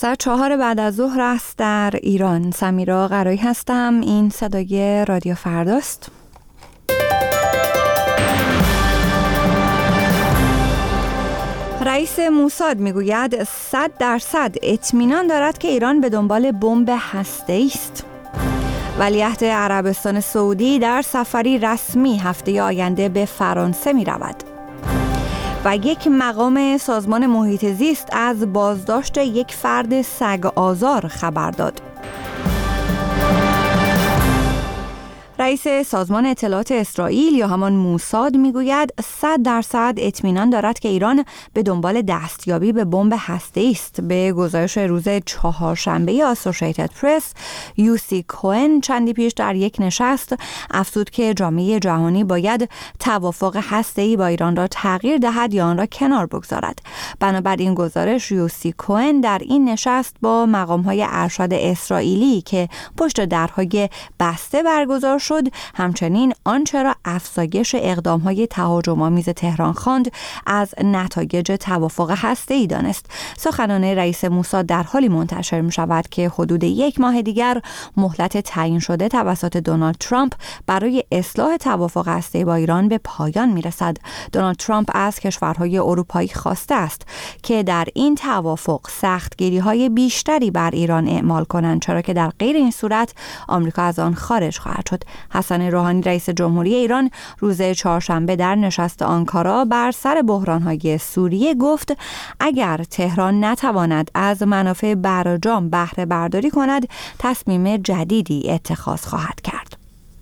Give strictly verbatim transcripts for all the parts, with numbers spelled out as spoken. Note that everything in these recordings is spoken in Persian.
ساعت چهار بعد از ظهر است در ایران. سمیرا قرایی هستم. این صدای رادیو فرداست. رئیس موساد میگوید صد درصد اطمینان دارد که ایران به دنبال بمب هسته‌ای است. ولیعهد عربستان سعودی در سفری رسمی هفته آینده به فرانسه می رود. و یک مقام سازمان محیط زیست از بازداشت یک فرد سگ آزار خبر داد. رئیس سازمان اطلاعات اسرائیل یا همان موساد میگوید صد درصد اطمینان دارد که ایران به دنبال دستیابی به بمب هسته‌ای است. به گزارش روز چهارشنبه اسوسییتد پرس، یوسی کوئن چندی پیش در یک نشست افزود که جامعه جهانی باید توافق هسته‌ای با ایران را تغییر دهد یا آن را کنار بگذارد. بنابراین گزارش یوسی کوئن در این نشست با مقام‌های ارشد اسرائیلی که پشت درهای بسته برگزار شد، همچنین آنچه را افزایش اقدام‌های تهاجم‌آمیز تهران خواند، از نتایج توافق هسته‌ای دانست. سخنان رئیس موساد در حالی منتشر می‌شود که حدود یک ماه دیگر مهلت تعیین شده توسط دونالد ترامپ برای اصلاح توافق هسته‌ای با ایران به پایان می‌رسد. دونالد ترامپ از کشورهای اروپایی خواسته است که در این توافق سختگیری‌های بیشتری بر ایران اعمال کنند، چرا که در غیر این صورت آمریکا از آن خارج خواهد شد. حسن روحانی رئیس جمهوری ایران روز چهارشنبه در نشست آنکارا بر سر بحران‌های سوریه گفت اگر تهران نتواند از منافع برجام بهره برداری کند، تصمیم جدیدی اتخاذ خواهد کرد.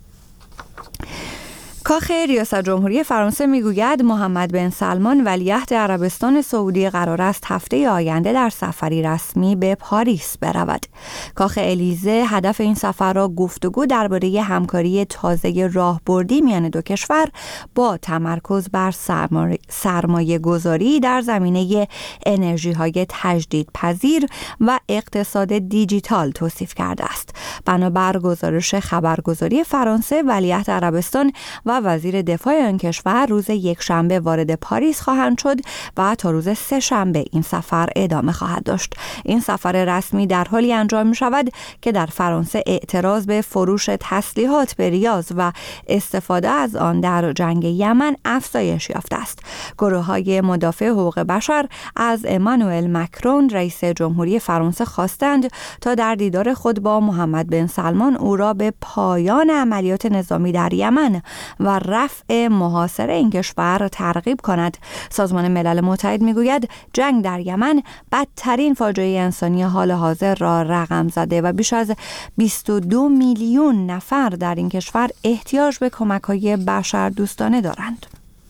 کاخ ریاست جمهوری فرانسه میگوید محمد بن سلمان ولیعهد عربستان سعودی قرار است هفته آینده در سفری رسمی به پاریس برود. کاخ الیزه هدف این سفر را گفتگو درباره همکاری تازه راهبردی میان دو کشور با تمرکز بر سرمایه گذاری در زمینه انرژی های تجدیدپذیر و اقتصاد دیجیتال توصیف کرده است. بنابر گزارش خبرگزاری فرانسه، ولیعهد عربستان و وزیر دفاع آن کشور روز یکشنبه وارد پاریس خواهند شد و تا روز سه شنبه این سفر ادامه خواهد داشت. این سفر رسمی در حالی انجام می شود که در فرانسه اعتراض به فروش تسلیحات به ریاض و استفاده از آن در جنگ یمن افزایش یافته است. گروه‌های مدافع حقوق بشر از امانوئل مکرون رئیس جمهوری فرانسه خواستند تا در دیدار خود با محمد بن سلمان او را به پایان عملیات نظامی در یمن و رفع محاصره این کشور ترغیب کند. سازمان ملل متحد میگوید جنگ در یمن بدترین فاجعه انسانی حال حاضر را رقم زده و بیش از بیست و دو میلیون نفر در این کشور احتیاج به کمک‌های بشردوستانه دارند.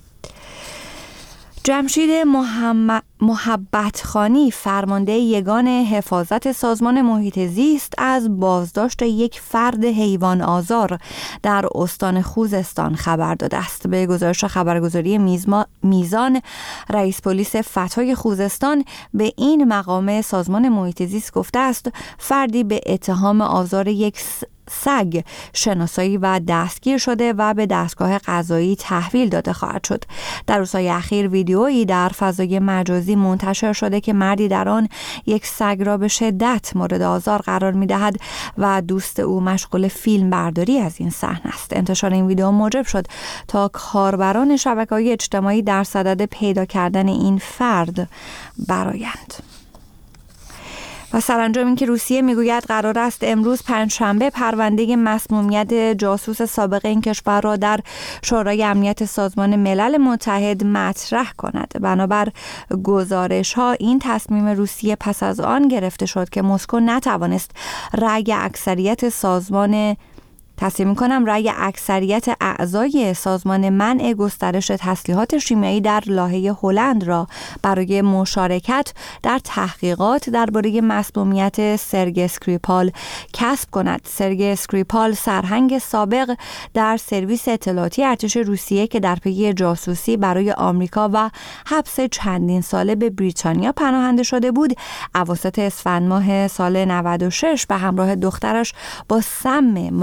جمشید محمد محبتخانی فرمانده یگان حفاظت سازمان محیط زیست از بازداشت یک فرد حیوان آزار در استان خوزستان خبر داده است. به گزارش خبرگزاری میزان، رئیس پلیس فتای خوزستان به این مقام سازمان محیط زیست گفته است فردی به اتهام آزار یک سگ شناسایی و دستگیر شده و به دستگاه قضایی تحویل داده خواهد شد. در روزهای اخیر ویدیویی در فضای مجازی منتشر شده که مردی در آن یک سگ را به شدت مورد آزار قرار می‌دهد و دوست او مشغول فیلم برداری از این صحنه است. انتشار این ویدیو موجب شد تا کاربران شبکه‌های اجتماعی در صدد پیدا کردن این فرد برآیند. و سرانجام این که روسیه میگوید قرار است امروز پنجشنبه پرونده مسمومیت جاسوس سابق این کشور را در شورای امنیت سازمان ملل متحد مطرح کند. بنابر گزارش ها این تصمیم روسیه پس از آن گرفته شد که مسکو نتوانست رأی اکثریت سازمان تصمیم می‌کنم رأی اکثریت اعضای سازمان منع گسترش تسلیحات شیمیایی در لاهه هلند را برای مشارکت در تحقیقات درباره مسمومیت سرگئی اسکریپال کسب کند. سرگئی اسکریپال سرهنگ سابق در سرویس اطلاعاتی ارتش روسیه که در پی جاسوسی برای آمریکا و حبس چندین ساله به بریتانیا پناهنده شده بود، اواسط اسفند ماه سال نود و شش به همراه دخترش با سم مخرب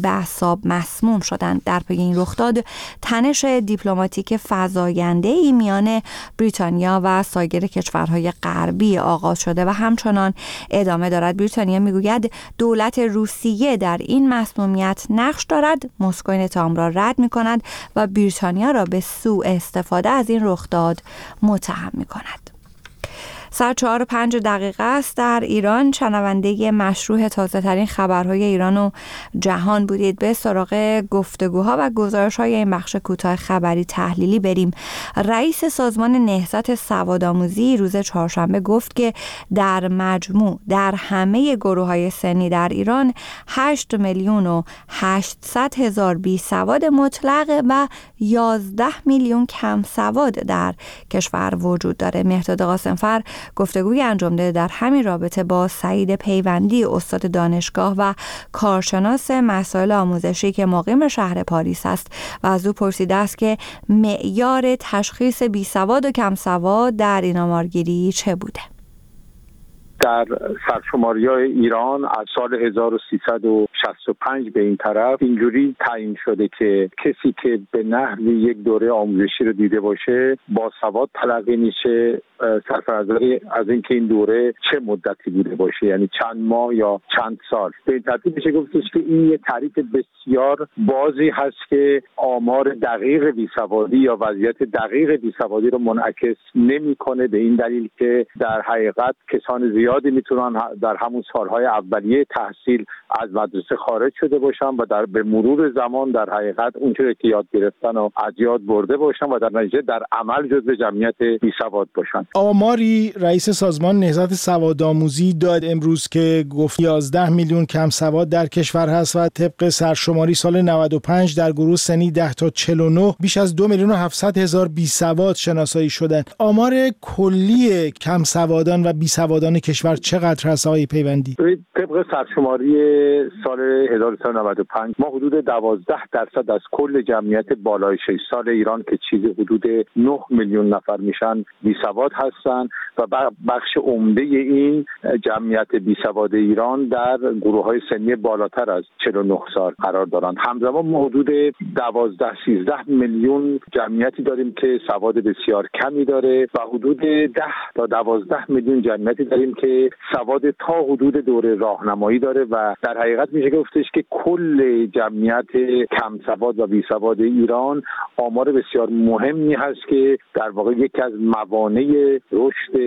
به اعصاب مسموم شدند. در پی این رخداد تنش دیپلماتیک فزاینده‌ای میان بریتانیا و سایر کشورهای غربی آغاز شده و همچنان ادامه دارد. بریتانیا میگوید دولت روسیه در این مسمومیت نقش دارد. مسکو این اتهام را رد می‌کند و بریتانیا را به سوء استفاده از این رخداد متهم می‌کند. ساعت چهار و پنج دقیقه است. در ایران شنونده مشروع تازه ترین خبرهای ایران و جهان بودید. به سراغ گفتگوها و گزارش‌های این بخش کوتاه خبری تحلیلی بریم. رئیس سازمان نهضت سوادآموزی روز چهارشنبه گفت که در مجموع در همه گروه‌های سنی در ایران هشت میلیون و هشتصد هزار بی سواد مطلق و یازده میلیون کم سواد در کشور وجود داره. مهرداد قاسمفر گفتگوی انجام داده در همین رابطه با سعید پیوندی، استاد دانشگاه و کارشناس مسائل آموزشی که مقیم شهر پاریس است و از او پرسیده است که معیار تشخیص بیسواد و کم سواد در این آمارگیری چه بوده؟ در سرشماری‌های ایران از سال هزار و سیصد و شصت و پنج به این طرف اینجوری تعیین شده که کسی که به نحوی یک دوره آموزشی رو دیده باشه با سواد تلقی میشه، صرف نظر از اینکه این دوره چه مدتی بوده باشه، یعنی چند ماه یا چند سال. به این ترتیب میشه گفتش که این یه تعریف بسیار بازی هست که آمار دقیق بیسوادی یا وضعیت دقیق بیسوادی رو منعکس نمی‌کنه، به این دلیل که در حقیقت کسان زیادی میتونن در همون سالهای اولیه تحصیل از مدرسه خارج شده باشن و در به مرور زمان در حقیقت اونچه که یاد گرفتن و از یاد برده باشن و در نتیجه در عمل جزو جمعیت بیسواد باشن. آماری رئیس سازمان نهضت سوادآموزی داد امروز که گفت یازده میلیون کم سواد در کشور هست و طبق سرشماری سال نود و پنج در گروه سنی ده تا چهل و نه بیش از دو میلیون و هفتصد هزار بیسواد شناسایی شدند. آمار کلی کم سوادان و بیسوادان کشور چقدر هست آقای پیوندی؟ طبق سرشماری سال هزار و سیصد و نود و پنج ما حدود دوازده درصد از کل جمعیت بالای شش سال ایران که چیزی حدود نه میلیون نفر میشن بیسواد هستند و بخش عمده این جمعیت بیسواد ایران در گروه‌های سنی بالاتر از چهل و نه سال قرار دارند. همزمان ما حدود دوازده سیزده میلیون جمعیتی داریم که سواد بسیار کمی داره و حدود ده تا دوازده میلیون جمعیتی داریم که سواد تا حدود دوره راهنمایی داره و در حقیقت میشه گفتش که کل جمعیت کم سواد و بی سواد ایران آمار بسیار مهمی هست که در واقع یکی از موانع رشد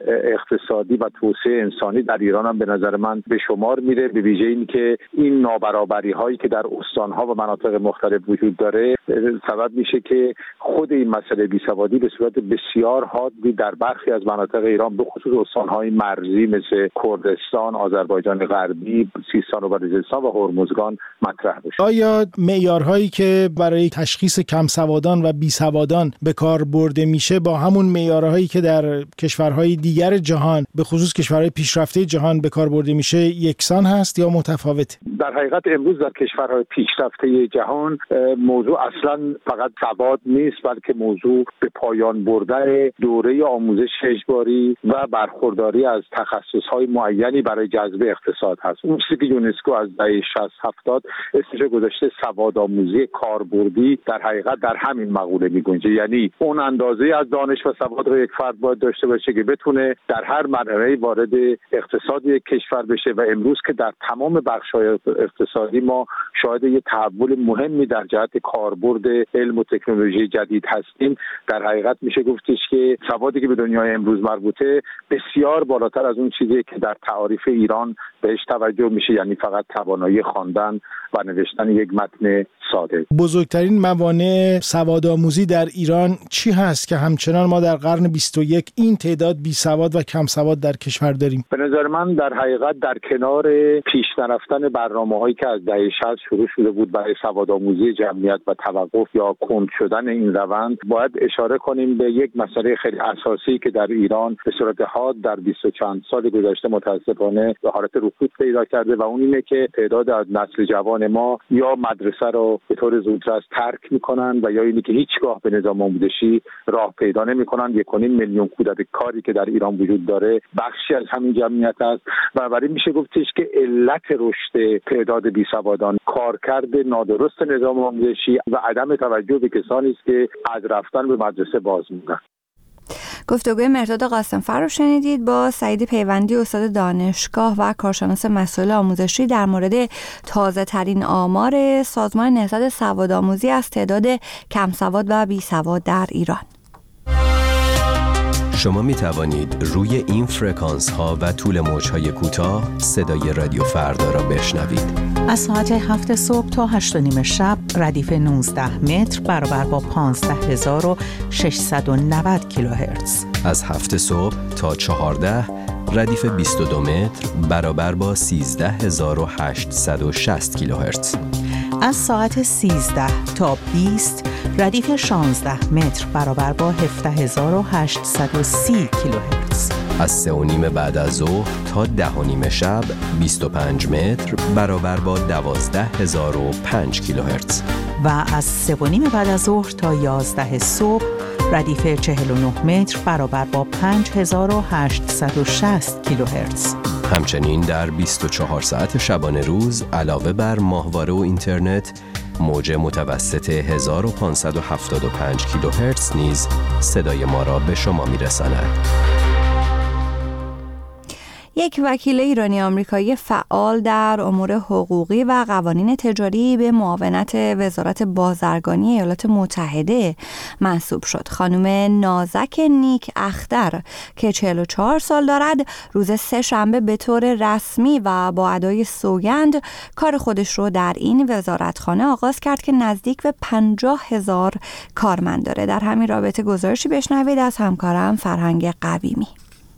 اقتصادی و توسعه انسانی در ایران هم به نظر من به شمار میره، به ویژه این که این نابرابری هایی که در استانها و مناطق مختلف وجود داره سبب میشه که خود این مسئله بیسوادی به صورت بسیار حادی در برخی از مناطق ایران به خصوص استانهای مرزی مثل کردستان، آذربایجان غربی، سیستان و بلوچستان و هرمزگان مطرح بشه. آیا معیارهایی که برای تشخیص کم سوادان و بی سوادان به کار برده میشه با همون معیارهایی که در کشورهای دیگر جهان به خصوص کشورهای پیشرفته جهان به کار برده میشه یکسان هست یا متفاوت؟ در حقیقت امروز در کشورهای پیشرفته جهان موضوع اصلا فقط سواد نیست، بلکه موضوع به پایان بردن دوره آموزش اجباری و برخورداری از تخصص‌های معینی برای جذب اقتصاد هست. اون چیزی که یونسکو از دهه شصت هفتاد اسمش گذاشته سوادآموزی کاربردی در حقیقت در همین مقوله می‌گنجه، یعنی اون اندازه از دانش و سواد رو یک فرد باید داشته باشه که بتونه در هر مرحله وارد اقتصاد یک کشور بشه و امروز که در تمام بخش‌های اقتصادی ما شاهد یک تحول مهمی در جهت کاربرد علم و تکنولوژی جدید هستیم، در حقیقت میشه گفتش که سوادی که به دنیای امروز مربوطه بسیار بالاتر از اون چیزی که در تعاریف ایران بهش توجه میشه، یعنی فقط توانایی خواندن و نوشتن یک متن ساده. بزرگترین موانع سوادآموزی در ایران چی هست که همچنان ما در قرن بیست و یک این تعداد بی سواد و کم سواد در کشور داریم؟ به نظر من در حقیقت در کنار پیش نرفتن برنامه‌هایی که از دهه شصت شروع شده بود برای سوادآموزی جمعیت و توقف یا کند شدن این روند، باید اشاره کنیم به یک مسئله خیلی اساسی که در ایران به صورت حاد در بیست و چند سال گذشته متاسفانه به حالت رکود پیدا کرده و اون اینه که تعداد از نسل جوان ما یا مدرسه رو به طور زودرس ترک میکنن و یا اینی که هیچگاه به نظام آموزشی راه پیدا نمیکنن. یک و نیم میلیون کودک کاری که در ایران وجود داره بخشی از همین جمعیت است و برای میشه گفتش که علت رشد تعداد بیسوادان کارکرد نادرست نظام آموزشی و عدم توجه به کسانی است که از رفتن به مدرسه باز می‌مونن. گفتگوی مرداد قاسم‌فر رو شنیدید با سعید پیوندی، استاد دانشگاه و کارشناس مسائل آموزشی، در مورد تازه ترین آمار سازمان نهضت سوادآموزی از تعداد کم سواد و بی سواد در ایران. شما می توانید روی این فرکانس ها و طول موج های کوتاه صدای رادیو فردا را بشنوید. از ساعت هفت صبح تا هشت و نیم شب ردیف نوزده متر برابر با پانزده هزار و ششصد و نود کیلوهرتز. از هفت صبح تا چهارده ردیف بیست و دو متر برابر با سیزده هزار و هشتصد و شصت کیلوهرتز. از ساعت سیزده تا بیست ردیف شانزده متر برابر با هفده هزار و هشتصد و سی کیلوهرتز. از سه و نیم بعد از ظهر تا ده و نیم شب بیست و پنج متر برابر با دوازده هزار و پنج کیلوهرتز. و از سه و نیم بعد از ظهر تا یازده صبح ردیف چهل و نه متر برابر با پنج هزار و هشتصد و شصت کیلوهرتز. همچنین در بیست و چهار ساعت شبانه روز علاوه بر ماهواره و اینترنت، موج متوسط هزار و پانصد و هفتاد و پنج کیلوهرتز نیز صدای ما را به شما می‌رساند. یک وکیل ایرانی آمریکایی فعال در امور حقوقی و قوانین تجاری به معاونت وزارت بازرگانی ایالات متحده منصوب شد. خانم نازک نیک اختر که چهل و چهار سال دارد، روز سه شنبه به طور رسمی و با ادای سوگند کار خودش رو در این وزارتخانه آغاز کرد که نزدیک به پنجاه هزار کارمند داره. در همین رابطه گزارشی بشنوید از همکارم فرهنگ قویمی.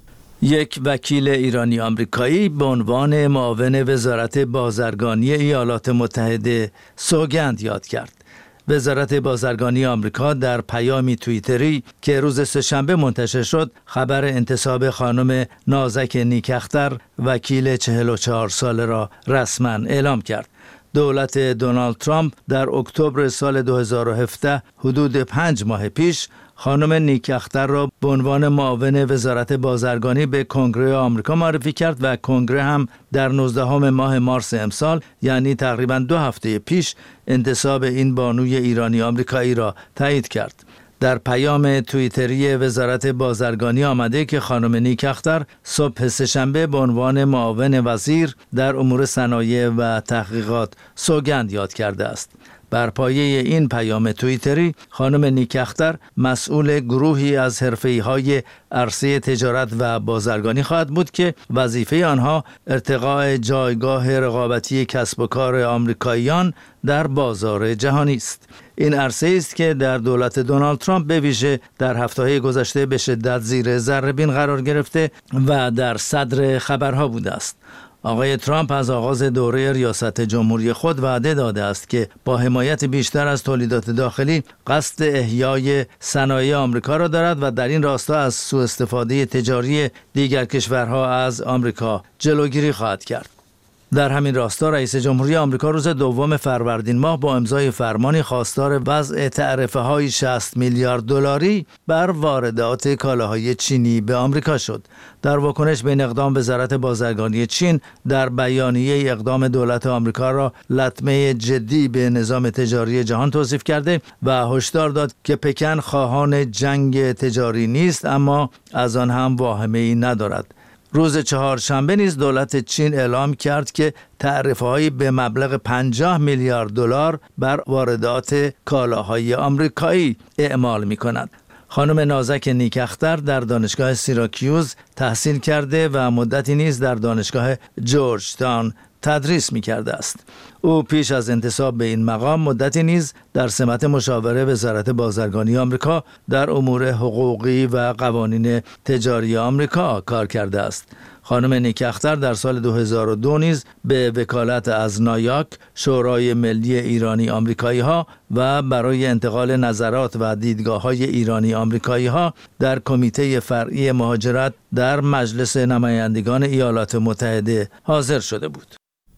یک وکیل ایرانی آمریکایی به عنوان معاون وزارت بازرگانی ایالات متحده سوگند یاد کرد. وزارت بازرگانی آمریکا در پیامی توییتری که روز سه‌شنبه منتشر شد، خبر انتصاب خانم نازک نیک اختر وکیل چهل و چهار ساله را رسما اعلام کرد. دولت دونالد ترامپ در اکتبر سال دو هزار و هفده، حدود پنج ماه پیش، خانم نیک اختر را به عنوان معاون وزارت بازرگانی به کنگره آمریکا معرفی کرد و کنگره هم در نوزدهم ماه مارس امسال، یعنی تقریباً دو هفته پیش، انتصاب این بانوی ایرانی آمریکایی را تایید کرد. در پیام توییتری وزارت بازرگانی آمده که خانم نیک اختر صبح سه‌شنبه به عنوان معاون وزیر در امور صنایع و تحقیقات سوگند یاد کرده است. بر پایه این پیام توییتری، خانم نیک اختر مسئول گروهی از حرفه‌ای‌های عرصه تجارت و بازرگانی خواهد بود که وظیفه آنها ارتقاء جایگاه رقابتی کسب و کار آمریکاییان در بازار جهانی است. این عرصه است که در دولت دونالد ترامپ به ویژه در هفته‌های گذشته به شدت زیر ذره‌بین قرار گرفته و در صدر خبرها بوده است. آقای ترامپ از آغاز دوره ریاست جمهوری خود وعده داده است که با حمایت بیشتر از تولیدات داخلی قصد احیای صنایع آمریکا را دارد و در این راستا از سوء استفاده تجاری دیگر کشورها از آمریکا جلوگیری خواهد کرد. در همین راستا رئیس جمهوری آمریکا روز دوم فروردین ماه با امضای فرمانی خواستار وضع تعرفه‌های شصت میلیارد دلاری بر واردات کالاهای چینی به آمریکا شد. در واکنش به این اقدام، وزارت بازرگانی چین در بیانیه اقدام دولت آمریکا را لطمه جدی به نظام تجاری جهان توصیف کرده و هشدار داد که پکن خواهان جنگ تجاری نیست، اما از آن هم واهمه‌ای ندارد. روز چهارشنبه نیز دولت چین اعلام کرد که تعرفه‌هایی به مبلغ پنجاه میلیارد دلار بر واردات کالاهای آمریکایی اعمال می‌کند. خانم نازک نیک اختر در دانشگاه سیراکیوز تحصیل کرده و مدتی نیز در دانشگاه جورج تاون تدریس می‌کرده است. او پیش از انتصاب به این مقام مدتی نیز در سمت مشاور وزارت بازرگانی آمریکا در امور حقوقی و قوانین تجاری آمریکا کار کرده است. خانم نیک اختر در سال دو هزار و دو نیز به وکالت از نایاک، شورای ملی ایرانی آمریکایی ها و برای انتقال نظرات و دیدگاه های ایرانی آمریکایی ها در کمیته فرعی مهاجرت در مجلس نمایندگان ایالات متحده حاضر شده بود.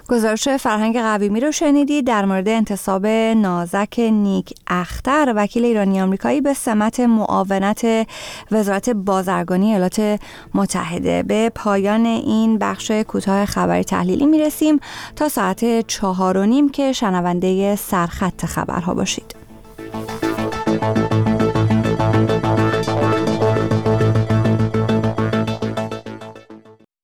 گزارش فرهنگ قویمی رو شنیدید در مورد انتصاب نازک نیک اختر، وکیل ایرانی آمریکایی به سمت معاونت وزارت بازرگانی ایالات متحده. به پایان این بخش کوتاه خبری تحلیلی میرسیم تا ساعت چهار و نیم که شنونده سرخط خبرها باشید.